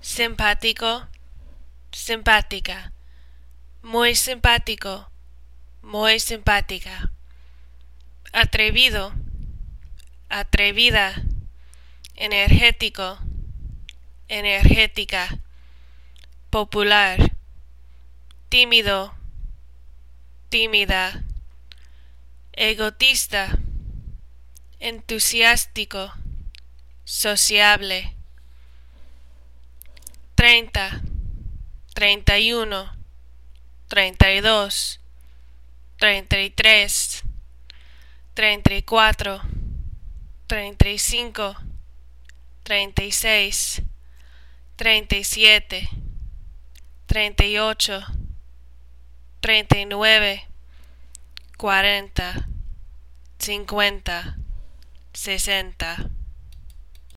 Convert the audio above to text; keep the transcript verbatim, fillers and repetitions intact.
simpático, simpática, muy simpático, muy simpática, atrevido, atrevida, energético, energética, popular, tímido, tímida, egotista, entusiástico, sociable, treinta, treinta y uno, treinta y dos, treinta y tres, treinta y cuatro, treinta y cinco, treinta y seis, treinta y siete, treinta y ocho, treinta y nueve, cuarenta, cincuenta, sesenta.